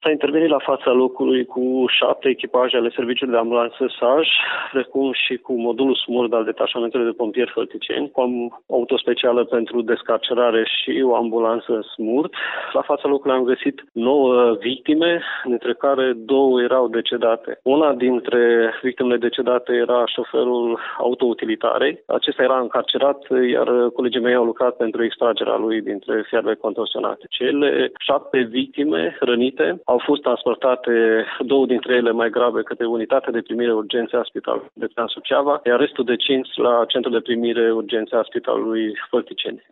S-a intervenit la fața locului cu 7 echipaje ale Serviciului de Ambulanță SAJ, precum și cu modulul SMURD al Detașamentului de Pompieri Fălticeni, cu o autospecială pentru descarcerare și o ambulanță SMURD. La fața locului am găsit 9 victime, dintre care 2 erau decedate. Una dintre victimele decedate era șoferul autoutilitarei. Acesta era încarcerat, iar colegii mei au lucrat pentru extragerea lui dintre fiarele contorsionate. Cele 7 victime rănite au fost transportate, 2 dintre ele mai grave, către unitatea de primire urgențe a Spitalului de Suceava, iar restul de 5 la centrul de primire urgențe a Spitalului Fălticeni.